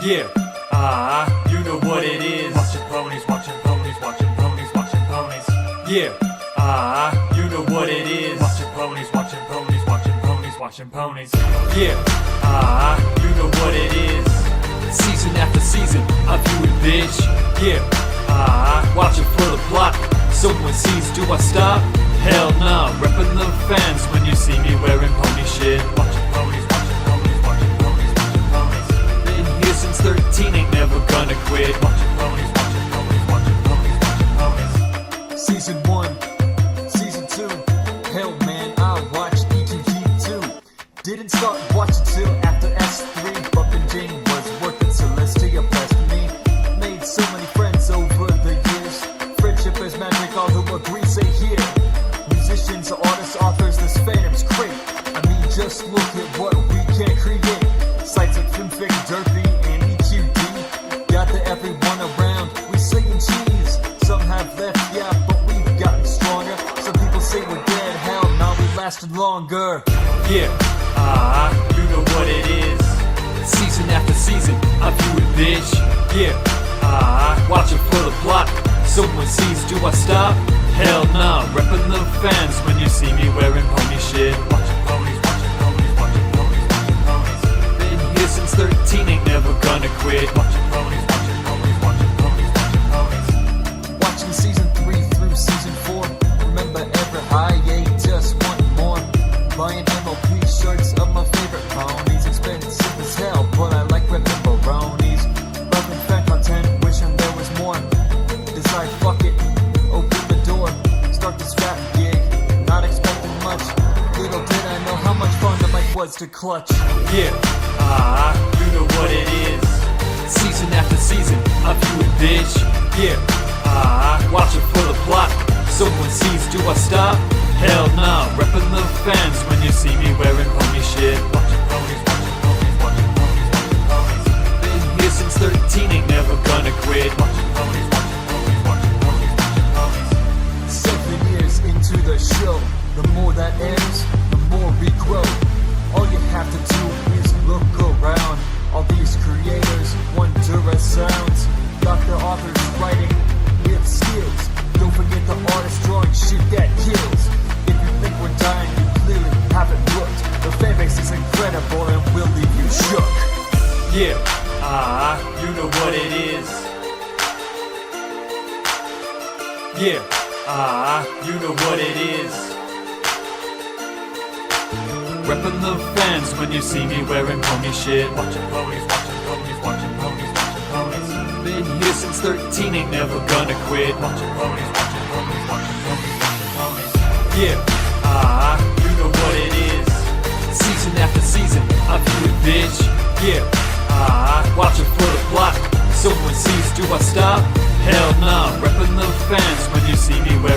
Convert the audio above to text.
Yeah, you know what it is. Watching ponies, watching ponies, watching ponies, watching ponies. Yeah, you know what it is. Watching ponies, watching ponies, watching ponies, watching ponies. Yeah, you know what it is. Season after season, I view it, bitch. Yeah, watching for the plot. Someone sees, do I stop? Hell nah, reppin' the fans when you see me wearing pony shit. Watching ponies, watching ponies, watching ponies, watching ponies. Been here since 13, ain't never gonna quit. Watching ponies, watching ponies, watching ponies, watching ponies. Season 1, Season 2. Hell man, I watched E2G2. Didn't start watching till after S3. Bumpin' Jane was working Celestia blasphemy. Made so many friends over the years. Friendship is magic, all who agree say here. Musicians, artists, authors, this fandom's great. I mean, just look at what we can create. Sites like FilmFic, Derpy, and EQD. Got the everyone around, we saying cheese. Some have left, yeah, but we've gotten stronger. Some people say we're dead, hell, now we lasted longer. Yeah, you know what it is. Season after season, I view it, bitch. Yeah, watching for the plot. Someone sees, do I stop? Hell nah, reppin' the fans when you see me wearing pony shit. Watching ponies, watching ponies, watching ponies, watching ponies. Been here since 13, ain't never gonna quit. Watching ponies, watching ponies, watching ponies, watching ponies. Watching Season 3 through Season 4. Remember ever high, yeah, just want more. Buying MOP shirts of my favorite ponies. Expensive as hell, but I like remember-ronies. Loving fan content, wishing there was more. Decide, fuck it, open the door. Start this rap gig, not expecting much. Little did I know how much fun the mic was to clutch. Yeah, you know what it is. Season after season, I view it, bitch. Yeah, watching for the plot. Someone sees, do I stop? Hell nah, reppin' the fans when you see me wearing pony shit. Watching ponies, watching ponies, watching ponies, watching ponies. Been here since 13, ain't never gonna quit. Watching ponies, watching ponies, watching ponies, watching ponies. 7 years into the show, the more that airs, the more we grow. All you have to do is look around. All these creators wonder at sounds. Got the authors writing with skills. Don't forget the artists drawing shit that kills. If you think we're dying, you clearly haven't looked. The fanbase is incredible and will leave you shook. Yeah, you know what it is. Yeah, you know what it is. Reppin' the fans when you see me wearing pony shit. Watching ponies, watching ponies, watching ponies, watching ponies. Been here since 13, ain't never gonna quit. Watching ponies, watching ponies, watching ponies, watching ponies. Yeah, you know what it is. Season after season, I view it, bitch. Yeah, watching for the plot. Someone sees, do I stop? Hell nah, reppin' the fans when you see me wearing